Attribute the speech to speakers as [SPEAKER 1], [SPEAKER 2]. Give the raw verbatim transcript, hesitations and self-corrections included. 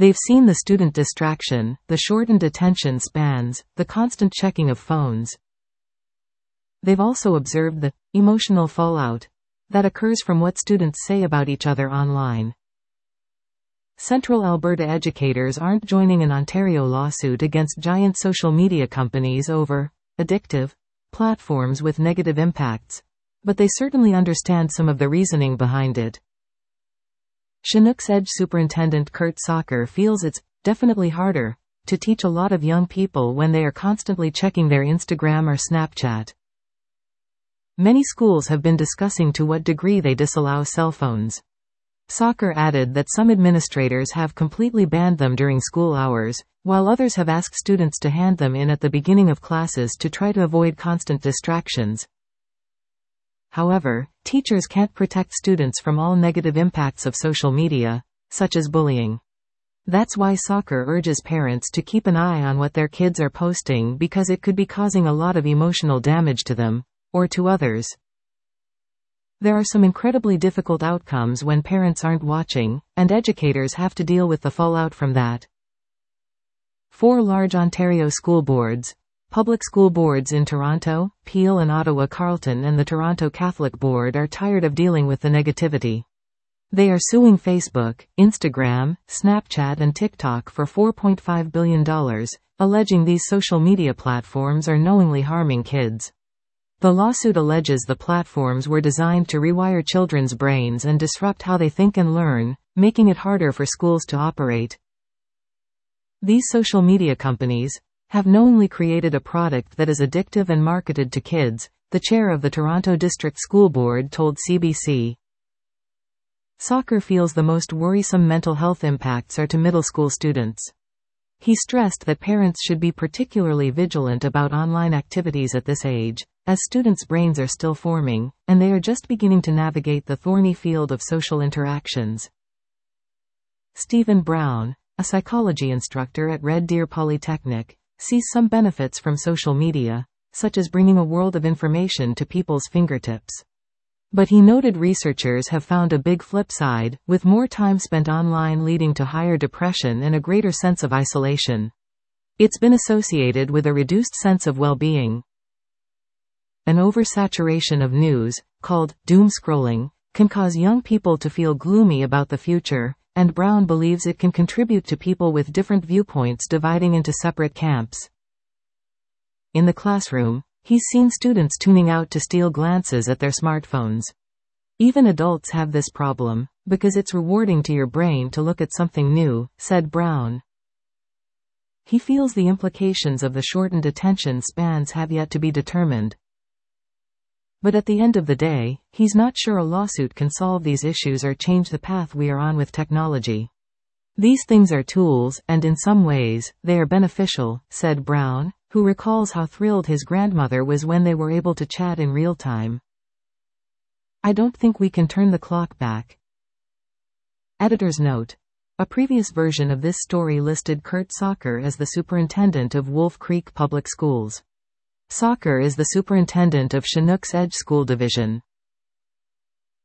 [SPEAKER 1] They've seen the student distraction, the shortened attention spans, the constant checking of phones. They've also observed the emotional fallout that occurs from what students say about each other online. Central Alberta educators aren't joining an Ontario lawsuit against giant social media companies over addictive platforms with negative impacts, but they certainly understand some of the reasoning behind it. Chinook's Edge Superintendent Kurt Socker feels it's definitely harder to teach a lot of young people when they are constantly checking their Instagram or Snapchat. Many schools have been discussing to what degree they disallow cell phones. Socker added that some administrators have completely banned them during school hours, while others have asked students to hand them in at the beginning of classes to try to avoid constant distractions. However, teachers can't protect students from all negative impacts of social media, such as bullying. That's why Socker urges parents to keep an eye on what their kids are posting because it could be causing a lot of emotional damage to them, or to others. There are some incredibly difficult outcomes when parents aren't watching, and educators have to deal with the fallout from that. Four large Ontario school boards, public school boards in Toronto, Peel and Ottawa Carleton and the Toronto Catholic Board are tired of dealing with the negativity. They are suing Facebook, Instagram, Snapchat and TikTok for four point five billion dollars, alleging these social media platforms are knowingly harming kids. The lawsuit alleges the platforms were designed to rewire children's brains and disrupt how they think and learn, making it harder for schools to operate. These social media companies have knowingly created a product that is addictive and marketed to kids, the chair of the Toronto District School Board told C B C. Socker feels the most worrisome mental health impacts are to middle school students. He stressed that parents should be particularly vigilant about online activities at this age, as students' brains are still forming, and they are just beginning to navigate the thorny field of social interactions. Stephen Brown, a psychology instructor at Red Deer Polytechnic, sees some benefits from social media, such as bringing a world of information to people's fingertips. But he noted researchers have found a big flip side, with more time spent online leading to higher depression and a greater sense of isolation. It's been associated with a reduced sense of well-being. An oversaturation of news, called doom scrolling, can cause young people to feel gloomy about the future, and Brown believes it can contribute to people with different viewpoints dividing into separate camps. In the classroom, he's seen students tuning out to steal glances at their smartphones. Even adults have this problem, because it's rewarding to your brain to look at something new, said Brown. He feels the implications of the shortened attention spans have yet to be determined. But at the end of the day, he's not sure a lawsuit can solve these issues or change the path we are on with technology. These things are tools, and in some ways, they are beneficial, said Brown, who recalls how thrilled his grandmother was when they were able to chat in real time. I don't think we can turn the clock back. Editor's note. A previous version of this story listed Kurt Socker as the superintendent of Wolf Creek Public Schools. Socker is the superintendent of Chinook's Edge School Division.